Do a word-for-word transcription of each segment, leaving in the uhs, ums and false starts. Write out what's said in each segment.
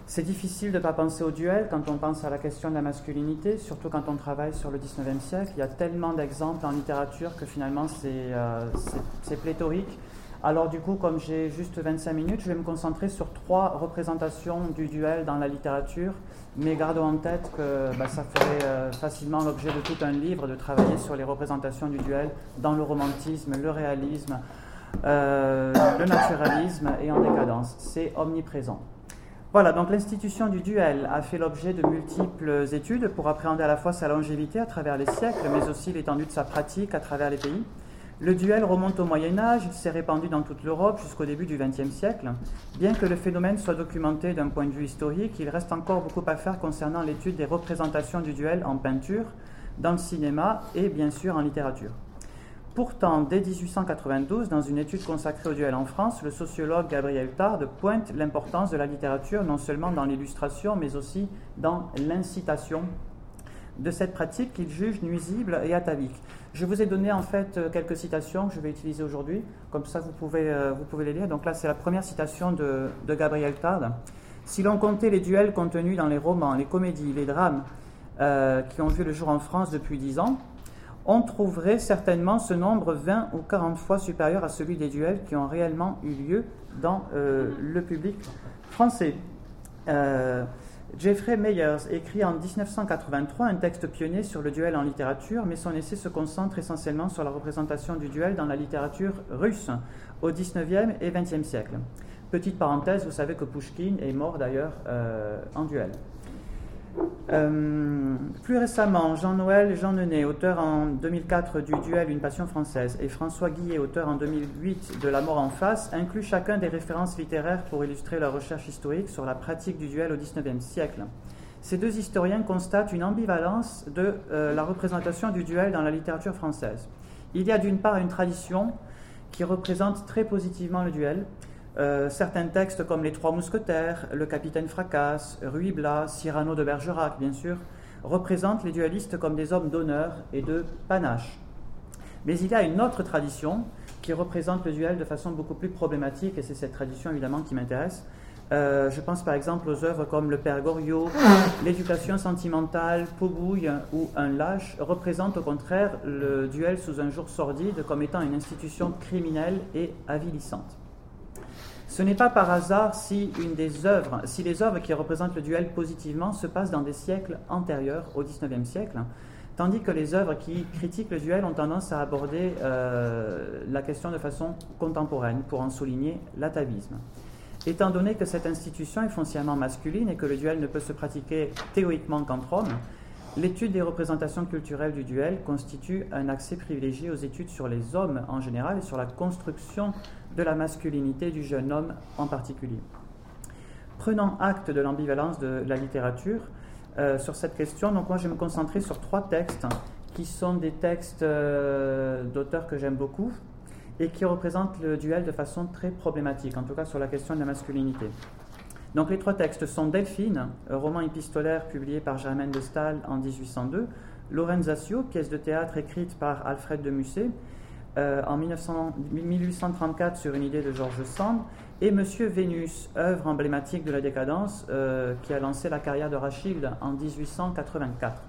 C'est difficile de ne pas penser au duel quand on pense à la question de la masculinité, surtout quand on travaille sur le dix-neuvième siècle. Il y a tellement d'exemples en littérature que finalement c'est, euh, c'est, c'est pléthorique. Alors du coup, comme j'ai juste vingt-cinq minutes, je vais me concentrer sur trois représentations du duel dans la littérature, mais gardons en tête que bah, ça ferait euh, facilement l'objet de tout un livre de travailler sur les représentations du duel dans le romantisme, le réalisme, euh, le naturalisme et en décadence. C'est omniprésent. Voilà, donc l'institution du duel a fait l'objet de multiples études pour appréhender à la fois sa longévité à travers les siècles, mais aussi l'étendue de sa pratique à travers les pays. Le duel remonte au Moyen-Âge, il s'est répandu dans toute l'Europe jusqu'au début du vingtième siècle. Bien que le phénomène soit documenté d'un point de vue historique, il reste encore beaucoup à faire concernant l'étude des représentations du duel en peinture, dans le cinéma et bien sûr en littérature. Pourtant, dès dix-huit cent quatre-vingt-douze, dans une étude consacrée au duel en France, le sociologue Gabriel Tarde pointe l'importance de la littérature non seulement dans l'illustration, mais aussi dans l'incitation de cette pratique qu'il juge nuisible et atavique. Je vous ai donné en fait quelques citations que je vais utiliser aujourd'hui, comme ça vous pouvez, euh, vous pouvez les lire. Donc là, c'est la première citation de, de Gabriel Tarde. « Si l'on comptait les duels contenus dans les romans, les comédies, les drames euh, qui ont vu le jour en France depuis dix ans, on trouverait certainement ce nombre vingt ou quarante fois supérieur à celui des duels qui ont réellement eu lieu dans euh, le public français. Euh, Jeffrey Meyers écrit en dix-neuf cent quatre-vingt-trois un texte pionnier sur le duel en littérature, mais son essai se concentre essentiellement sur la représentation du duel dans la littérature russe au dix-neuvième et vingtième siècle. Petite parenthèse, vous savez que Pouchkine est mort d'ailleurs euh, en duel. Euh, plus récemment, Jean-Noël Jeanneney, auteur en deux mille quatre du Duel, une passion française, et François Guillet, auteur en deux mille huit de La mort en face, incluent chacun des références littéraires pour illustrer leur recherche historique sur la pratique du duel au dix-neuvième siècle. Ces deux historiens constatent une ambivalence de euh, la représentation du duel dans la littérature française. Il y a d'une part une tradition qui représente très positivement le duel. Euh, certains textes comme Les Trois Mousquetaires, Le Capitaine Fracasse, Ruy Blas, Cyrano de Bergerac, bien sûr, représentent les duellistes comme des hommes d'honneur et de panache. Mais il y a une autre tradition qui représente le duel de façon beaucoup plus problématique, et c'est cette tradition évidemment qui m'intéresse. Euh, je pense par exemple aux œuvres comme Le Père Goriot, L'éducation sentimentale, Pogouille ou Un lâche représentent au contraire le duel sous un jour sordide comme étant une institution criminelle et avilissante. Ce n'est pas par hasard si, une des œuvres, si les œuvres qui représentent le duel positivement se passent dans des siècles antérieurs au dix-neuvième siècle, tandis que les œuvres qui critiquent le duel ont tendance à aborder euh, la question de façon contemporaine pour en souligner l'atavisme. Étant donné que cette institution est foncièrement masculine et que le duel ne peut se pratiquer théoriquement qu'entre hommes, l'étude des représentations culturelles du duel constitue un accès privilégié aux études sur les hommes en général et sur la construction de la masculinité du jeune homme en particulier. Prenant acte de l'ambivalence de la littérature euh, sur cette question, donc moi je vais me concentrer sur trois textes qui sont des textes euh, d'auteurs que j'aime beaucoup et qui représentent le duel de façon très problématique, en tout cas sur la question de la masculinité. Donc les trois textes sont Delphine, roman épistolaire publié par Germaine de Staël en dix-huit cent deux, Lorenzaccio, pièce de théâtre écrite par Alfred de Musset euh, en mille huit cent trente-quatre sur une idée de George Sand, et Monsieur Vénus, œuvre emblématique de la décadence euh, qui a lancé la carrière de Rachilde en dix-huit cent quatre-vingt-quatre.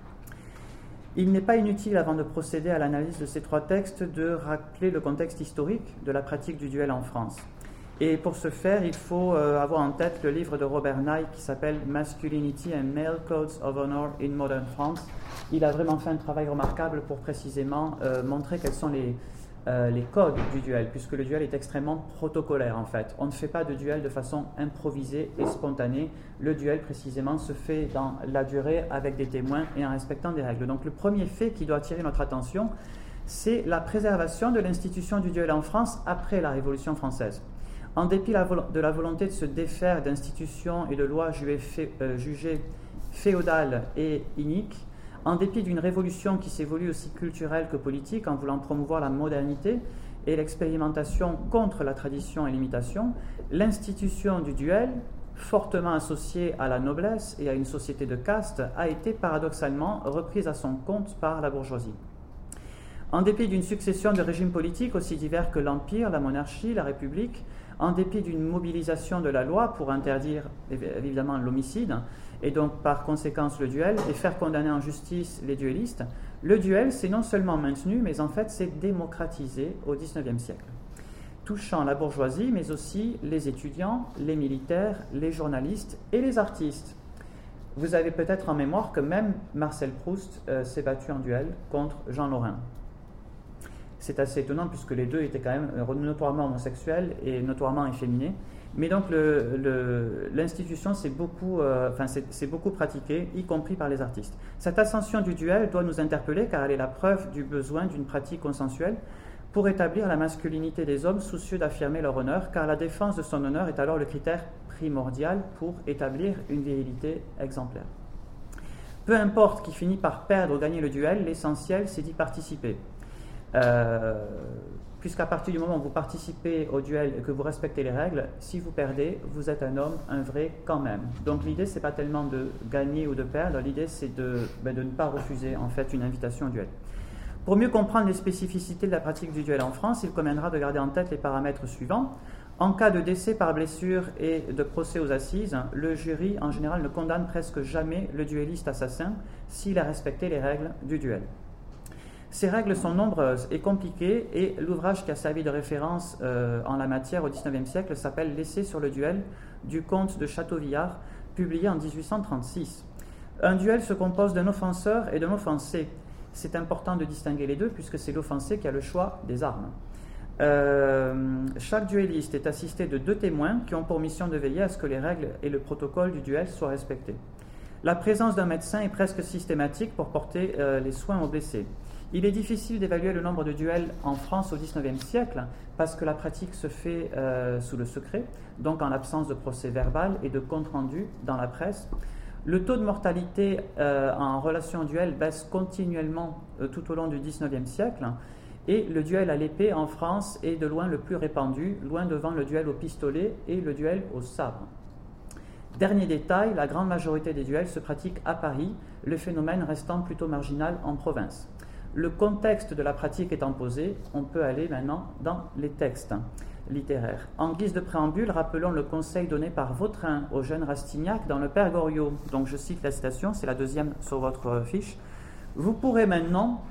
Il n'est pas inutile, avant de procéder à l'analyse de ces trois textes, de rappeler le contexte historique de la pratique du duel en France. Et pour ce faire, il faut euh, avoir en tête le livre de Robert Nye qui s'appelle « Masculinity and Male Codes of Honor in Modern France ». Il a vraiment fait un travail remarquable pour précisément euh, montrer quels sont les, euh, les codes du duel, puisque le duel est extrêmement protocolaire en fait. On ne fait pas de duel de façon improvisée et spontanée. Le duel précisément se fait dans la durée avec des témoins et en respectant des règles. Donc le premier fait qui doit attirer notre attention, c'est la préservation de l'institution du duel en France après la Révolution française. En dépit de la volonté de se défaire d'institutions et de lois jugées féodales et iniques, en dépit d'une révolution qui s'est voulue aussi culturelle que politique en voulant promouvoir la modernité et l'expérimentation contre la tradition et l'imitation, l'institution du duel, fortement associée à la noblesse et à une société de caste, a été paradoxalement reprise à son compte par la bourgeoisie. En dépit d'une succession de régimes politiques aussi divers que l'Empire, la monarchie, la République, en dépit d'une mobilisation de la loi pour interdire évidemment l'homicide, et donc par conséquence le duel, et faire condamner en justice les duellistes, le duel s'est non seulement maintenu, mais en fait s'est démocratisé au dix-neuvième siècle, touchant la bourgeoisie, mais aussi les étudiants, les militaires, les journalistes et les artistes. Vous avez peut-être en mémoire que même Marcel Proust euh, s'est battu en duel contre Jean Lorrain. C'est assez étonnant puisque les deux étaient quand même notoirement homosexuels et notoirement efféminés. Mais donc le, le, l'institution s'est beaucoup, euh, enfin, c'est, c'est beaucoup pratiquée, y compris par les artistes. Cette ascension du duel doit nous interpeller car elle est la preuve du besoin d'une pratique consensuelle pour établir la masculinité des hommes soucieux d'affirmer leur honneur, car la défense de son honneur est alors le critère primordial pour établir une virilité exemplaire. Peu importe qui finit par perdre ou gagner le duel, l'essentiel c'est d'y participer. Euh, puisqu'à partir du moment où vous participez au duel et que vous respectez les règles, si vous perdez, vous êtes un homme, un vrai quand même. Donc l'idée, c'est pas tellement de gagner ou de perdre, l'idée c'est de, ben, de ne pas refuser en fait une invitation au duel. Pour mieux comprendre les spécificités de la pratique du duel en France, il conviendra de garder en tête les paramètres suivants. En cas de décès par blessure et de procès aux assises, le jury en général ne condamne presque jamais le duelliste assassin s'il a respecté les règles du duel. Ces règles sont nombreuses et compliquées et l'ouvrage qui a servi de référence euh, en la matière au dix-neuvième siècle s'appelle « L'essai sur le duel » du comte de Châteauviard, publié en dix-huit cent trente-six. Un duel se compose d'un offenseur et d'un offensé. C'est important de distinguer les deux puisque c'est l'offensé qui a le choix des armes. Euh, chaque duelliste est assisté de deux témoins qui ont pour mission de veiller à ce que les règles et le protocole du duel soient respectés. La présence d'un médecin est presque systématique pour porter euh, les soins aux blessés. Il est difficile d'évaluer le nombre de duels en France au dix-neuvième siècle parce que la pratique se fait euh, sous le secret, donc en l'absence de procès verbal et de compte rendu dans la presse. Le taux de mortalité euh, en relation au duel baisse continuellement euh, tout au long du dix-neuvième siècle et le duel à l'épée en France est de loin le plus répandu, loin devant le duel au pistolet et le duel au sabre. Dernier détail, la grande majorité des duels se pratiquent à Paris, le phénomène restant plutôt marginal en province. Le contexte de la pratique étant posé, on peut aller maintenant dans les textes littéraires. En guise de préambule, rappelons le conseil donné par Vautrin au jeune Rastignac dans le Père Goriot. Donc je cite la citation, c'est la deuxième sur votre fiche. Vous pourrez maintenant,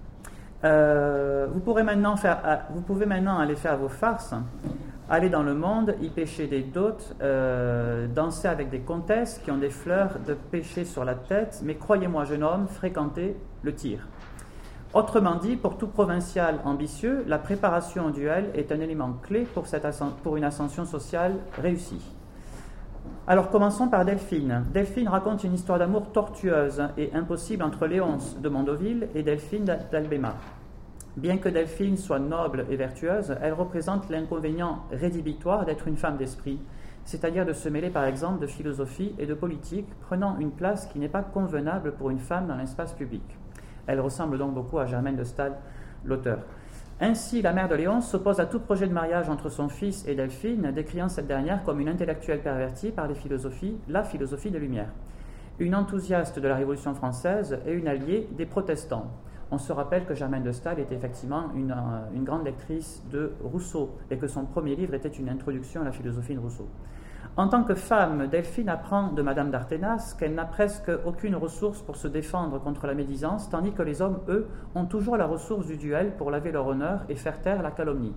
euh, vous pourrez maintenant faire, vous pouvez maintenant aller faire vos farces, aller dans le monde, y pêcher des dots, euh, danser avec des comtesses qui ont des fleurs de pêcher sur la tête, mais croyez-moi, jeune homme, fréquentez le tir. Autrement dit, pour tout provincial ambitieux, la préparation au duel est un élément clé pour, cette ascen- pour une ascension sociale réussie. Alors commençons par Delphine. Delphine raconte une histoire d'amour tortueuse et impossible entre Léonce de Mondoville et Delphine d'Albéma. Bien que Delphine soit noble et vertueuse, elle représente l'inconvénient rédhibitoire d'être une femme d'esprit, c'est-à-dire de se mêler par exemple de philosophie et de politique, prenant une place qui n'est pas convenable pour une femme dans l'espace public. Elle ressemble donc beaucoup à Germaine de Staël, l'auteur. Ainsi, la mère de Léonce s'oppose à tout projet de mariage entre son fils et Delphine, décriant cette dernière comme une intellectuelle pervertie par les philosophies, la philosophie des Lumières. Une enthousiaste de la Révolution française et une alliée des protestants. On se rappelle que Germaine de Staël était effectivement une, une grande lectrice de Rousseau et que son premier livre était une introduction à la philosophie de Rousseau. En tant que femme, Delphine apprend de Madame d'Arthénas qu'elle n'a presque aucune ressource pour se défendre contre la médisance, tandis que les hommes, eux, ont toujours la ressource du duel pour laver leur honneur et faire taire la calomnie.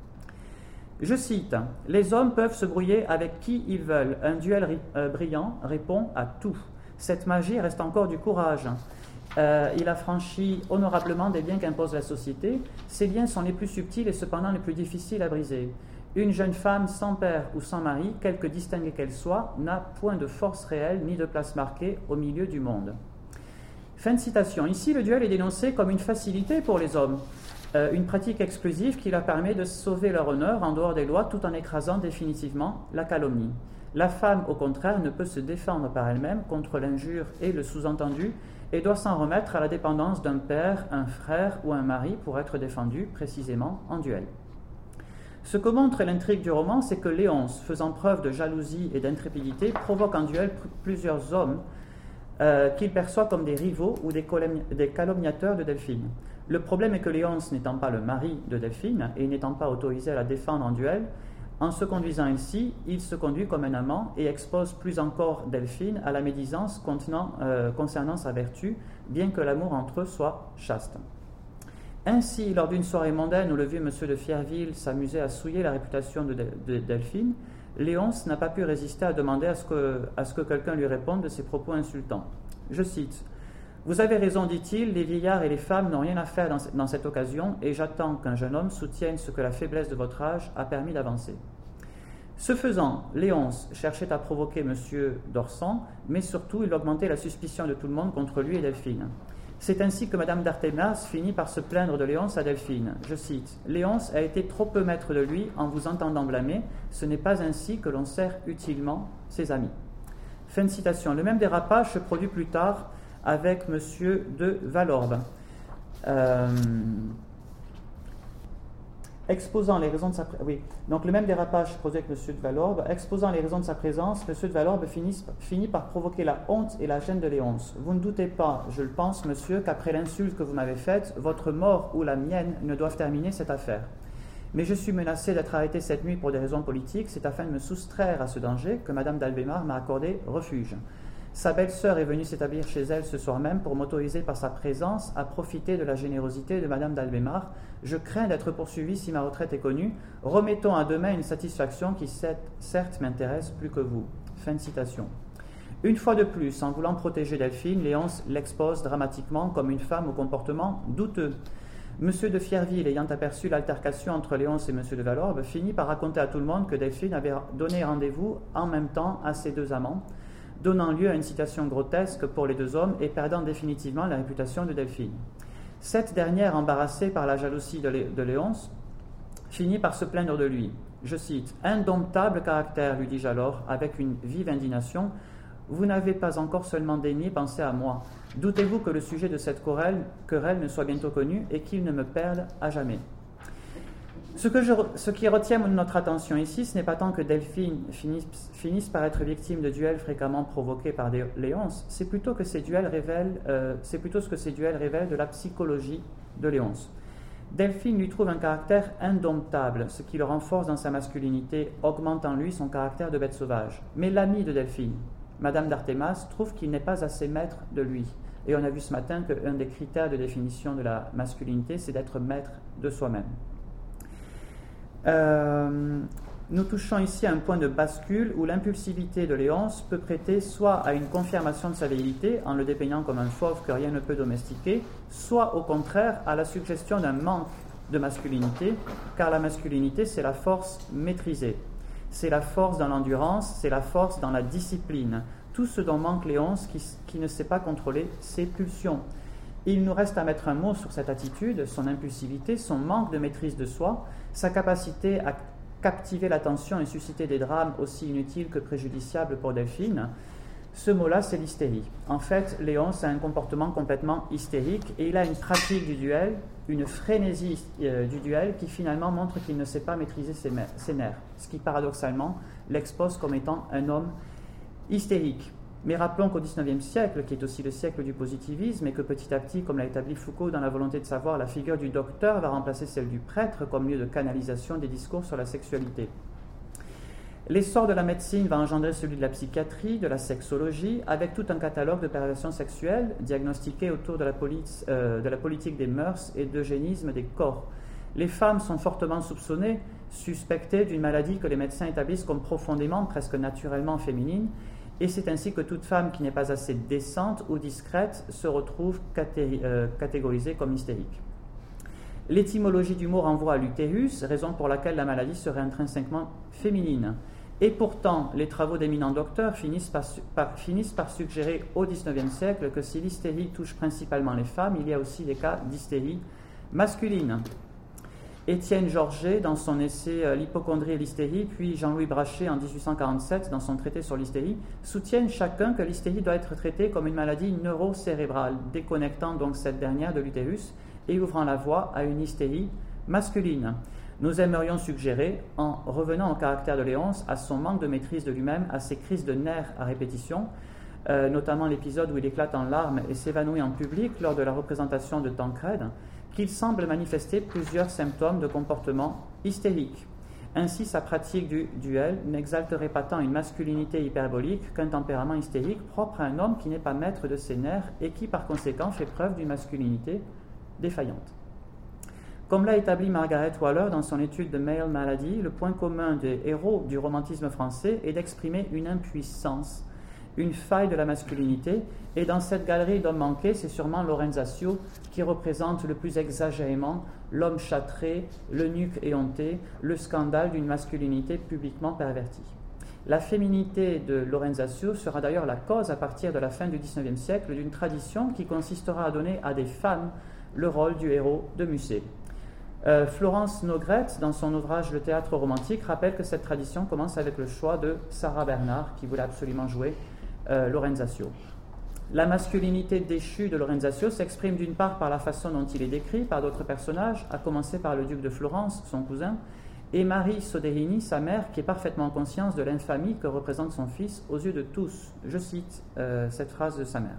Je cite, « Les hommes peuvent se brouiller avec qui ils veulent. Un duel ri- euh, brillant répond à tout. Cette magie reste encore du courage. Euh, il a franchi honorablement des liens qu'impose la société. Ces liens sont les plus subtils et cependant les plus difficiles à briser. Une jeune femme sans père ou sans mari, quelque distinguée qu'elle soit, n'a point de force réelle ni de place marquée au milieu du monde. » Fin de citation. Ici, le duel est dénoncé comme une facilité pour les hommes, euh, une pratique exclusive qui leur permet de sauver leur honneur en dehors des lois tout en écrasant définitivement la calomnie. La femme, au contraire, ne peut se défendre par elle-même contre l'injure et le sous-entendu et doit s'en remettre à la dépendance d'un père, un frère ou un mari pour être défendue précisément en duel. Ce que montre l'intrigue du roman, c'est que Léonce, faisant preuve de jalousie et d'intrépidité, provoque en duel plusieurs hommes euh, qu'il perçoit comme des rivaux ou des, colomni- des calomniateurs de Delphine. Le problème est que Léonce, n'étant pas le mari de Delphine et n'étant pas autorisé à la défendre en duel, En se conduisant ainsi, il se conduit comme un amant et expose plus encore Delphine à la médisance contenant, euh, concernant sa vertu, bien que l'amour entre eux soit chaste. Ainsi, lors d'une soirée mondaine où le vieux monsieur de Fierville s'amusait à souiller la réputation de, de, de Delphine, Léonce n'a pas pu résister à demander à ce que, à ce que quelqu'un lui réponde de ses propos insultants. Je cite « Vous avez raison, dit-il, les vieillards et les femmes n'ont rien à faire dans, dans cette occasion et j'attends qu'un jeune homme soutienne ce que la faiblesse de votre âge a permis d'avancer. » Ce faisant, Léonce cherchait à provoquer M. d'Orsan, mais surtout il augmentait la suspicion de tout le monde contre lui et Delphine. C'est ainsi que Mme d'Artémas finit par se plaindre de Léonce à Delphine. Je cite « Léonce a été trop peu maître de lui en vous entendant blâmer. Ce n'est pas ainsi que l'on sert utilement ses amis. » Fin de citation. Le même dérapage se produit plus tard avec M. de Valorbe. Euh, exposant les raisons de sa oui. Donc le même dérapage se produit avec M. de Valorbe. Exposant les raisons de sa présence, M. de Valorbe finit, finit par provoquer la honte et la gêne de Léonce. Vous ne doutez pas, je le pense, monsieur, qu'après l'insulte que vous m'avez faite, votre mort ou la mienne ne doivent terminer cette affaire. Mais je suis menacé d'être arrêté cette nuit pour des raisons politiques. C'est afin de me soustraire à ce danger que Mme d'Albémar m'a accordé refuge. Sa belle-sœur est venue s'établir chez elle ce soir même pour m'autoriser par sa présence à profiter de la générosité de Mme d'Albémar. Je crains d'être poursuivi si ma retraite est connue. Remettons à demain une satisfaction qui certes m'intéresse plus que vous. Fin de citation. Une fois de plus, en voulant protéger Delphine, Léonce l'expose dramatiquement comme une femme au comportement douteux. Monsieur de Fierville, ayant aperçu l'altercation entre Léonce et Monsieur de Valorbe, finit par raconter à tout le monde que Delphine avait donné rendez-vous en même temps à ses deux amants, donnant lieu à une situation grotesque pour les deux hommes et perdant définitivement la réputation de Delphine. Cette dernière, embarrassée par la jalousie de, Lé- de Léonce, finit par se plaindre de lui. Je cite « Indomptable caractère, lui dis-je alors, avec une vive indignation, vous n'avez pas encore seulement daigné penser à moi. Doutez-vous que le sujet de cette querelle, querelle ne soit bientôt connu et qu'il ne me perde à jamais ?» Ce, que je, ce qui retient notre attention ici, ce n'est pas tant que Delphine finisse, finisse par être victime de duels fréquemment provoqués par des Léonce, c'est plutôt, que ces duels révèlent, euh, c'est plutôt ce que ces duels révèlent de la psychologie de Léonce. Delphine lui trouve un caractère indomptable, ce qui le renforce dans sa masculinité, augmente en lui son caractère de bête sauvage. Mais l'amie de Delphine, Madame d'Artémas, trouve qu'il n'est pas assez maître de lui. Et on a vu ce matin qu'un des critères de définition de la masculinité, c'est d'être maître de soi-même. Euh, nous touchons ici à un point de bascule où l'impulsivité de Léonce peut prêter soit à une confirmation de sa virilité en le dépeignant comme un fauve que rien ne peut domestiquer, soit au contraire à la suggestion d'un manque de masculinité, car la masculinité c'est la force maîtrisée, c'est la force dans l'endurance, c'est la force dans la discipline, tout ce dont manque Léonce qui, qui ne sait pas contrôler ses pulsions. Il nous reste à mettre un mot sur cette attitude, son impulsivité, son manque de maîtrise de soi, sa capacité à captiver l'attention et susciter des drames aussi inutiles que préjudiciables pour Delphine. Ce mot-là, c'est l'hystérie. En fait, Léonce a un comportement complètement hystérique et il a une pratique du duel, une frénésie euh, du duel qui finalement montre qu'il ne sait pas maîtriser ses, ses nerfs, ce qui paradoxalement l'expose comme étant un homme hystérique. Mais rappelons qu'au dix-neuvième siècle, qui est aussi le siècle du positivisme, et que petit à petit, comme l'a établi Foucault dans La volonté de savoir, la figure du docteur va remplacer celle du prêtre comme lieu de canalisation des discours sur la sexualité. L'essor de la médecine va engendrer celui de la psychiatrie, de la sexologie, avec tout un catalogue de perversions sexuelles diagnostiquées autour de la, police, euh, de la politique des mœurs et d'eugénisme des corps. Les femmes sont fortement soupçonnées, suspectées d'une maladie que les médecins établissent comme profondément, presque naturellement féminine, et c'est ainsi que toute femme qui n'est pas assez décente ou discrète se retrouve caté- euh, catégorisée comme hystérique. L'étymologie du mot renvoie à l'utérus, raison pour laquelle la maladie serait intrinsèquement féminine. Et pourtant, les travaux d'éminents docteurs finissent par, par, finissent par suggérer au dix-neuvième siècle que si l'hystérie touche principalement les femmes, il y a aussi des cas d'hystérie masculine. Étienne Georget, dans son essai « L'hypocondrie et l'hystérie », puis Jean-Louis Brachet en dix-huit cent quarante-sept, dans son traité sur l'hystérie, soutiennent chacun que l'hystérie doit être traitée comme une maladie neurocérébrale, déconnectant donc cette dernière de l'utérus et ouvrant la voie à une hystérie masculine. Nous aimerions suggérer, en revenant au caractère de Léonce, à son manque de maîtrise de lui-même, à ses crises de nerfs à répétition, euh, notamment l'épisode où il éclate en larmes et s'évanouit en public lors de la représentation de Tancrède, qu'il semble manifester plusieurs symptômes de comportement hystérique. Ainsi, sa pratique du duel n'exalterait pas tant une masculinité hyperbolique qu'un tempérament hystérique propre à un homme qui n'est pas maître de ses nerfs et qui, par conséquent, fait preuve d'une masculinité défaillante. Comme l'a établi Margaret Waller dans son étude de Male Malady, le point commun des héros du romantisme français est d'exprimer une impuissance, une faille de la masculinité, et dans cette galerie d'hommes manqués, c'est sûrement Lorenzaccio qui représente le plus exagérément l'homme châtré, le nuque éhonté, le scandale d'une masculinité publiquement pervertie. La féminité de Lorenzaccio sera d'ailleurs la cause, à partir de la fin du dix-neuvième siècle, d'une tradition qui consistera à donner à des femmes le rôle du héros de Musset. Euh, Florence Nogrette, dans son ouvrage Le théâtre romantique, rappelle que cette tradition commence avec le choix de Sarah Bernard, qui voulait absolument jouer euh, Lorenzaccio. La masculinité déchue de Lorenzaccio s'exprime d'une part par la façon dont il est décrit par d'autres personnages, à commencer par le duc de Florence, son cousin, et Marie Soderini, sa mère, qui est parfaitement consciente de l'infamie que représente son fils aux yeux de tous. Je cite euh, cette phrase de sa mère.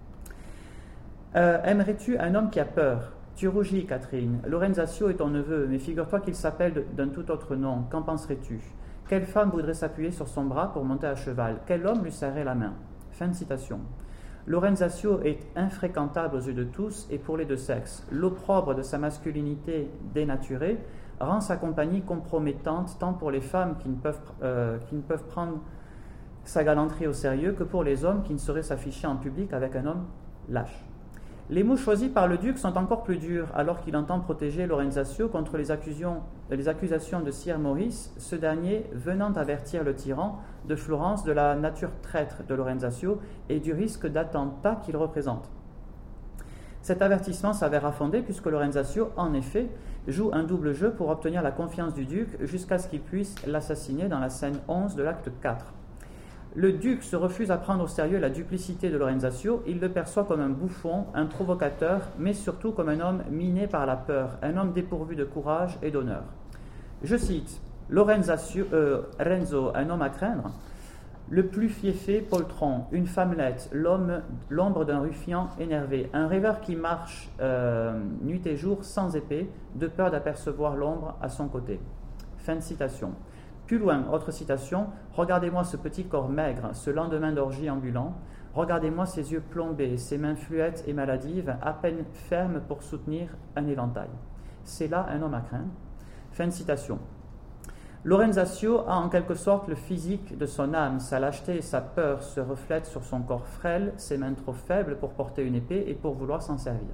Euh, Aimerais-tu un homme qui a peur ? Tu rougis, Catherine. Lorenzaccio est ton neveu, mais figure-toi qu'il s'appelle d'un tout autre nom. Qu'en penserais-tu ? Quelle femme voudrait s'appuyer sur son bras pour monter à cheval ? Quel homme lui serrait la main ? Fin de citation. Lorenzaccio est infréquentable aux yeux de tous et pour les deux sexes. L'opprobre de sa masculinité dénaturée rend sa compagnie compromettante tant pour les femmes qui ne peuvent, euh, qui ne peuvent prendre sa galanterie au sérieux que pour les hommes qui ne sauraient s'afficher en public avec un homme lâche. Les mots choisis par le duc sont encore plus durs alors qu'il entend protéger Lorenzaccio contre les accusations, les accusations de Sire Maurice, ce dernier venant avertir le tyran de Florence de la nature traître de Lorenzaccio et du risque d'attentat qu'il représente. Cet avertissement s'avère fondé puisque Lorenzaccio, en effet, joue un double jeu pour obtenir la confiance du duc jusqu'à ce qu'il puisse l'assassiner dans la scène onze de l'acte quatre. Le duc se refuse à prendre au sérieux la duplicité de Lorenzaccio, il le perçoit comme un bouffon, un provocateur, mais surtout comme un homme miné par la peur, un homme dépourvu de courage et d'honneur. Je cite, Lorenzaccio, euh, Renzo, un homme à craindre, le plus fiefé poltron, une femmelette, l'homme, l'ombre d'un ruffian énervé, un rêveur qui marche euh, nuit et jour sans épée, de peur d'apercevoir l'ombre à son côté. Fin de citation. Plus loin, autre citation, « Regardez-moi ce petit corps maigre, ce lendemain d'orgie ambulant. Regardez-moi ses yeux plombés, ses mains fluettes et maladives, à peine fermes pour soutenir un éventail. C'est là un homme à craindre. » Fin de citation. Lorenzaccio a en quelque sorte le physique de son âme. Sa lâcheté et sa peur se reflètent sur son corps frêle, ses mains trop faibles pour porter une épée et pour vouloir s'en servir.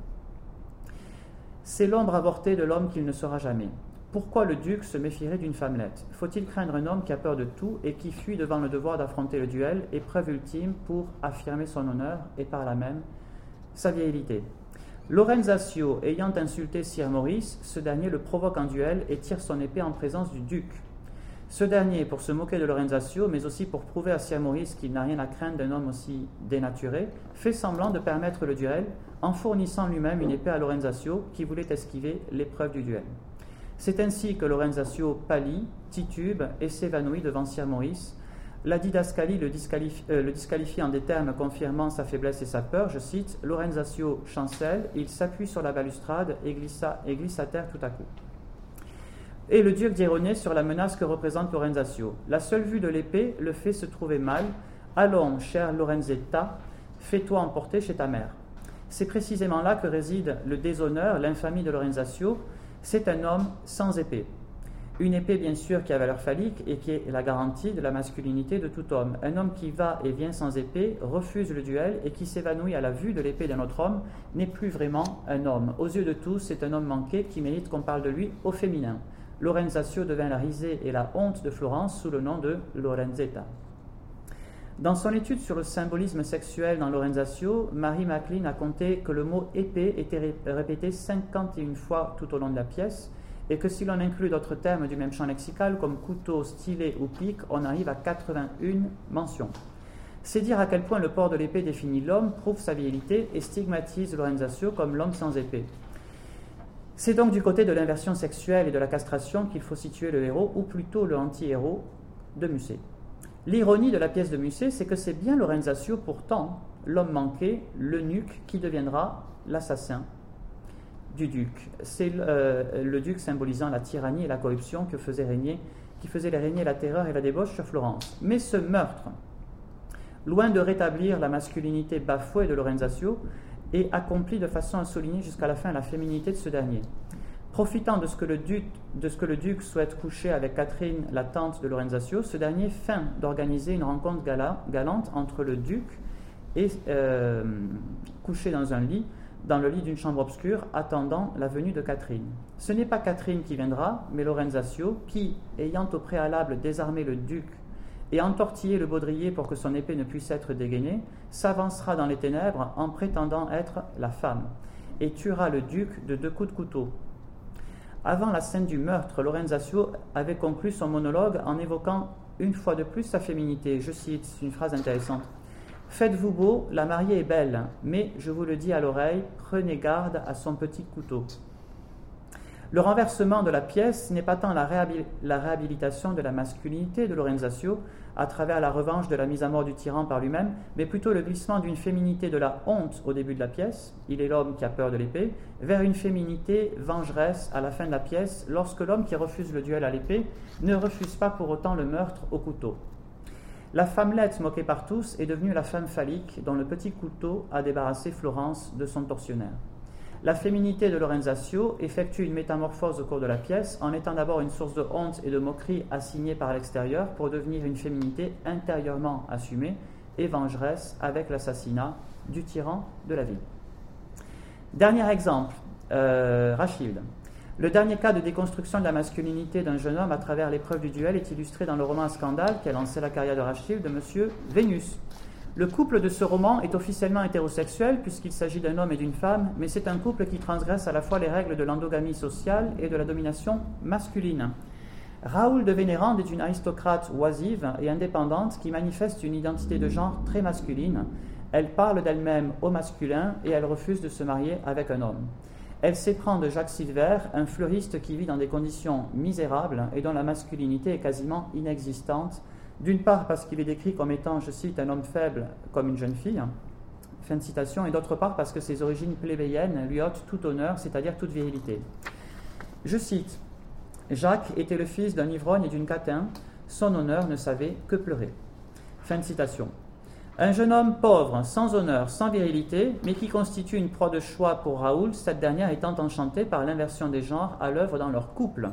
C'est l'ombre avortée de l'homme qu'il ne sera jamais. Pourquoi le duc se méfierait d'une femmelette ? Faut-il craindre un homme qui a peur de tout et qui fuit devant le devoir d'affronter le duel, épreuve ultime pour affirmer son honneur et par là même sa virilité ? Lorenzaccio, ayant insulté Sire Maurice, ce dernier le provoque en duel et tire son épée en présence du duc. Ce dernier, pour se moquer de Lorenzaccio, mais aussi pour prouver à Sire Maurice qu'il n'a rien à craindre d'un homme aussi dénaturé, fait semblant de permettre le duel en fournissant lui-même une épée à Lorenzaccio qui voulait esquiver l'épreuve du duel. C'est ainsi que Lorenzaccio pâlit, titube et s'évanouit devant Sire Maurice. La didascalie le disqualifie, euh, le disqualifie en des termes confirmant sa faiblesse et sa peur. Je cite, « Lorenzaccio chancelle, il s'appuie sur la balustrade et, glissa, et glisse à terre tout à coup. » Et le duc d'Irone sur la menace que représente Lorenzaccio. La seule vue de l'épée le fait se trouver mal. « Allons, chère Lorenzetta, fais-toi emporter chez ta mère. » C'est précisément là que réside le déshonneur, l'infamie de Lorenzaccio. C'est un homme sans épée. Une épée, bien sûr, qui a valeur phallique et qui est la garantie de la masculinité de tout homme. Un homme qui va et vient sans épée, refuse le duel et qui s'évanouit à la vue de l'épée d'un autre homme n'est plus vraiment un homme. Aux yeux de tous, c'est un homme manqué qui mérite qu'on parle de lui au féminin. Lorenzaccio devint la risée et la honte de Florence sous le nom de Lorenzetta. Dans son étude sur le symbolisme sexuel dans Lorenzaccio, Mary MacLean a compté que le mot épée était répété cinquante et une fois tout au long de la pièce et que si l'on inclut d'autres termes du même champ lexical comme couteau, stylet ou pique, on arrive à quatre-vingt-une mentions. C'est dire à quel point le port de l'épée définit l'homme, prouve sa virilité et stigmatise Lorenzaccio comme l'homme sans épée. C'est donc du côté de l'inversion sexuelle et de la castration qu'il faut situer le héros, ou plutôt le anti-héros de Musset. L'ironie de la pièce de Musset, c'est que c'est bien Lorenzaccio, pourtant, l'homme manqué, l'eunuque, qui deviendra l'assassin du duc. C'est euh, le duc symbolisant la tyrannie et la corruption que faisait régner qui faisait régner la terreur et la débauche sur Florence. Mais ce meurtre, loin de rétablir la masculinité bafouée de Lorenzaccio, est accompli de façon à souligner jusqu'à la fin la féminité de ce dernier. Profitant de ce que le duc, de ce que le duc souhaite coucher avec Catherine, la tante de Lorenzaccio, ce dernier feint d'organiser une rencontre gala, galante entre le duc et euh, couché dans un lit, dans le lit d'une chambre obscure, attendant la venue de Catherine. Ce n'est pas Catherine qui viendra, mais Lorenzaccio, qui, ayant au préalable désarmé le duc et entortillé le baudrier pour que son épée ne puisse être dégainée, s'avancera dans les ténèbres en prétendant être la femme, et tuera le duc de deux coups de couteau. Avant la scène du meurtre, Lorenzaccio avait conclu son monologue en évoquant une fois de plus sa féminité. Je cite, c'est une phrase intéressante. « Faites-vous beau, la mariée est belle, mais, je vous le dis à l'oreille, prenez garde à son petit couteau. » Le renversement de la pièce n'est pas tant la, réhabil- la réhabilitation de la masculinité de Lorenzaccio à travers la revanche de la mise à mort du tyran par lui-même, mais plutôt le glissement d'une féminité de la honte au début de la pièce, il est l'homme qui a peur de l'épée, vers une féminité vengeresse à la fin de la pièce, lorsque l'homme qui refuse le duel à l'épée ne refuse pas pour autant le meurtre au couteau. La femmelette moquée par tous est devenue la femme phallique dont le petit couteau a débarrassé Florence de son tortionnaire. La féminité de Lorenzaccio effectue une métamorphose au cours de la pièce en étant d'abord une source de honte et de moquerie assignée par l'extérieur pour devenir une féminité intérieurement assumée et vengeresse avec l'assassinat du tyran de la ville. Dernier exemple, euh, Rachilde. Le dernier cas de déconstruction de la masculinité d'un jeune homme à travers l'épreuve du duel est illustré dans le roman Scandale qui a lancé la carrière de Rachilde de M. Vénus. Le couple de ce roman est officiellement hétérosexuel puisqu'il s'agit d'un homme et d'une femme, mais c'est un couple qui transgresse à la fois les règles de l'endogamie sociale et de la domination masculine. Raoul de Vénérande est une aristocrate oisive et indépendante qui manifeste une identité de genre très masculine. Elle parle d'elle-même au masculin et elle refuse de se marier avec un homme. Elle s'éprend de Jacques Silver, un fleuriste qui vit dans des conditions misérables et dont la masculinité est quasiment inexistante, d'une part parce qu'il est décrit comme étant, je cite, un homme faible comme une jeune fille, fin de citation, et d'autre part parce que ses origines plébéiennes lui ôtent tout honneur, c'est-à-dire toute virilité. Je cite, « Jacques était le fils d'un ivrogne et d'une catin, son honneur ne savait que pleurer. » Fin de citation. Un jeune homme pauvre, sans honneur, sans virilité, mais qui constitue une proie de choix pour Raoul, cette dernière étant enchantée par l'inversion des genres à l'œuvre dans leur couple.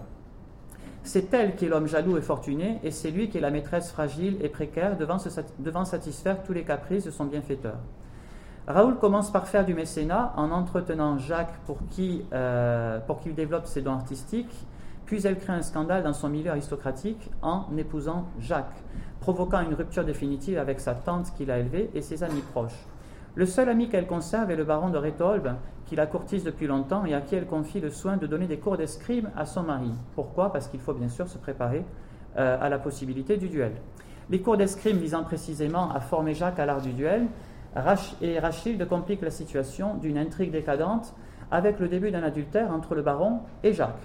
C'est elle qui est l'homme jaloux et fortuné, et c'est lui qui est la maîtresse fragile et précaire devant, se, devant satisfaire tous les caprices de son bienfaiteur. Raoul commence par faire du mécénat en entretenant Jacques pour, qui, euh, pour qu'il développe ses dons artistiques, puis elle crée un scandale dans son milieu aristocratique en épousant Jacques, provoquant une rupture définitive avec sa tante qui l'a élevée et ses amis proches. Le seul ami qu'elle conserve est le baron de Rétolbe, qui la courtise depuis longtemps et à qui elle confie le soin de donner des cours d'escrime à son mari. Pourquoi ? Parce qu'il faut bien sûr se préparer euh, à la possibilité du duel. Les cours d'escrime visant précisément à former Jacques à l'art du duel, Rach- et Rachilde complique la situation d'une intrigue décadente avec le début d'un adultère entre le baron et Jacques.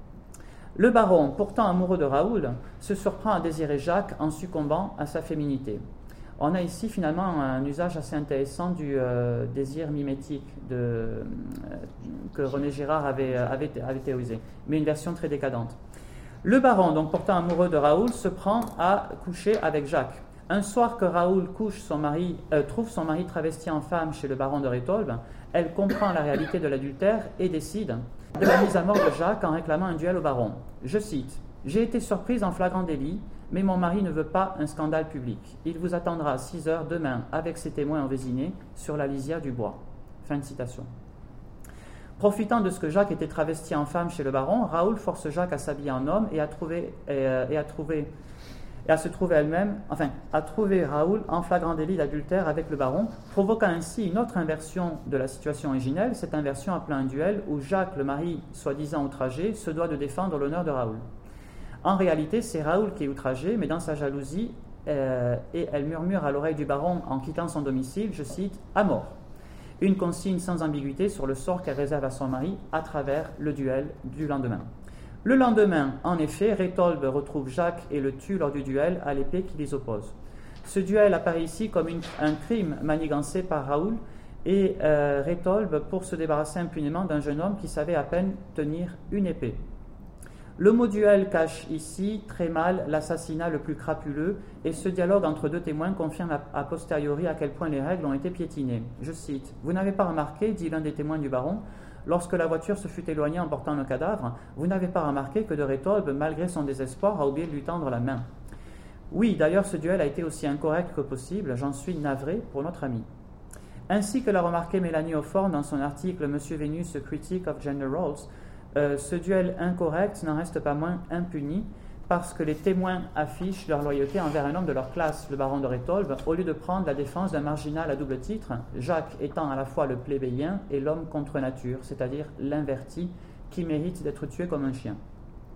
Le baron, pourtant amoureux de Raoul, se surprend à désirer Jacques en succombant à sa féminité. On a ici finalement un usage assez intéressant du euh, désir mimétique de, euh, que René Girard avait, avait, avait théorisé, mais une version très décadente. Le baron, donc portant amoureux de Raoul, se prend à coucher avec Jacques. Un soir que Raoul couche son mari, euh, trouve son mari travesti en femme chez le baron de Rétolbe, elle comprend la réalité de l'adultère et décide de la mise à mort de Jacques en réclamant un duel au baron. Je cite, « J'ai été surprise en flagrant délit, mais mon mari ne veut pas un scandale public. Il vous attendra à six heures demain avec ses témoins en Vésiné sur la lisière du bois. » Fin de citation. Profitant de ce que Jacques était travesti en femme chez le baron, Raoul force Jacques à s'habiller en homme et à trouver, et, et à trouver et à se trouver elle-même, enfin, à trouver Raoul en flagrant délit d'adultère avec le baron, provoquant ainsi une autre inversion de la situation originelle, cette inversion appelant un duel où Jacques, le mari soi-disant outragé, se doit de défendre l'honneur de Raoul. En réalité, c'est Raoul qui est outragé, mais dans sa jalousie, euh, et elle murmure à l'oreille du baron en quittant son domicile, je cite, « à mort ». Une consigne sans ambiguïté sur le sort qu'elle réserve à son mari à travers le duel du lendemain. Le lendemain, en effet, Rétolbe retrouve Jacques et le tue lors du duel à l'épée qui les oppose. Ce duel apparaît ici comme une, un crime manigancé par Raoul et euh, Rétolbe pour se débarrasser impunément d'un jeune homme qui savait à peine tenir une épée. Le mot duel cache ici très mal l'assassinat le plus crapuleux, et ce dialogue entre deux témoins confirme a, a posteriori à quel point les règles ont été piétinées. Je cite, « Vous n'avez pas remarqué, dit l'un des témoins du baron, lorsque la voiture se fut éloignée en portant le cadavre, vous n'avez pas remarqué que de Rétolbe, malgré son désespoir, a oublié de lui tendre la main. Oui, d'ailleurs, ce duel a été aussi incorrect que possible, j'en suis navré pour notre ami. » Ainsi que l'a remarqué Mélanie Offord dans son article « Monsieur Vénus, a Critique of Gender Roles », euh, ce duel incorrect n'en reste pas moins impuni parce que les témoins affichent leur loyauté envers un homme de leur classe, le baron de Rétolbe, au lieu de prendre la défense d'un marginal à double titre, Jacques étant à la fois le plébéien et l'homme contre nature, c'est-à-dire l'inverti, qui mérite d'être tué comme un chien.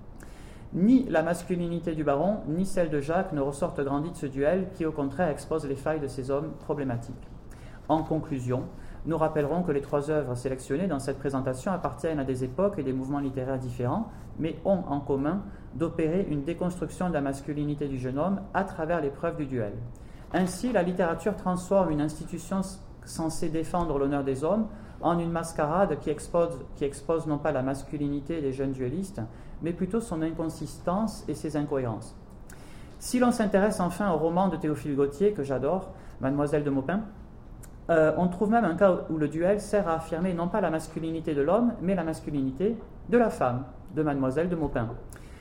Ni la masculinité du baron, ni celle de Jacques ne ressortent grandies de ce duel qui, au contraire, expose les failles de ces hommes problématiques. En conclusion, nous rappellerons que les trois œuvres sélectionnées dans cette présentation appartiennent à des époques et des mouvements littéraires différents, mais ont en commun d'opérer une déconstruction de la masculinité du jeune homme à travers l'épreuve du duel. Ainsi, la littérature transforme une institution censée défendre l'honneur des hommes en une mascarade qui expose, qui expose non pas la masculinité des jeunes duellistes, mais plutôt son inconsistance et ses incohérences. Si l'on s'intéresse enfin au roman de Théophile Gautier, que j'adore, Mademoiselle de Maupin, Euh, on trouve même un cas où le duel sert à affirmer non pas la masculinité de l'homme, mais la masculinité de la femme, de Mademoiselle de Maupin.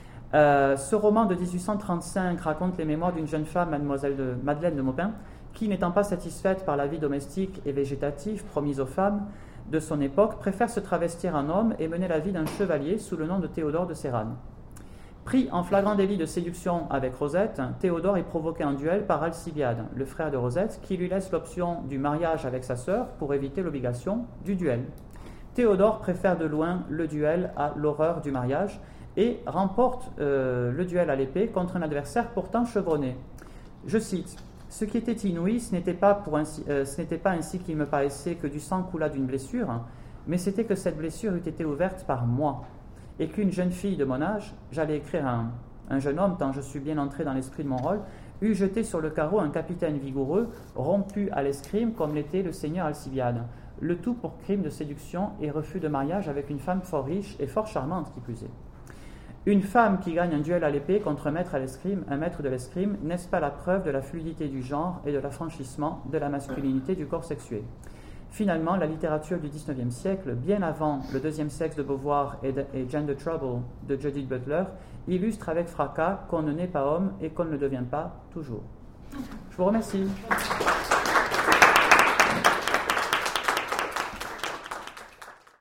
Euh, ce roman de dix-huit cent trente-cinq raconte les mémoires d'une jeune femme, Mademoiselle de, Madeleine de Maupin, qui, n'étant pas satisfaite par la vie domestique et végétative promise aux femmes de son époque, préfère se travestir en homme et mener la vie d'un chevalier sous le nom de Théodore de Serrane. Pris en flagrant délit de séduction avec Rosette, Théodore est provoqué en duel par Alcibiade, le frère de Rosette, qui lui laisse l'option du mariage avec sa sœur pour éviter l'obligation du duel. Théodore préfère de loin le duel à l'horreur du mariage et remporte euh, le duel à l'épée contre un adversaire pourtant chevronné. Je cite, « Ce qui était inouï, ce n'était pas, pour ainsi, euh, ce n'était pas ainsi qu'il me paraissait que du sang coulât d'une blessure, mais c'était que cette blessure eût été ouverte par moi. Et qu'une jeune fille de mon âge, j'allais écrire un, un jeune homme tant je suis bien entré dans l'esprit de mon rôle, eût jeté sur le carreau un capitaine vigoureux, rompu à l'escrime comme l'était le seigneur Alcibiade, le tout pour crime de séduction et refus de mariage avec une femme fort riche et fort charmante qui plus est. Une femme qui gagne un duel à l'épée contre un maître à l'escrime, un maître de l'escrime, n'est-ce pas la preuve de la fluidité du genre et de l'affranchissement de la masculinité du corps sexué ? Finalement, la littérature du dix-neuvième siècle, bien avant Le deuxième sexe de Beauvoir et, de, et Gender Trouble de Judith Butler, illustre avec fracas qu'on ne naît pas homme et qu'on ne le devient pas toujours. Je vous remercie.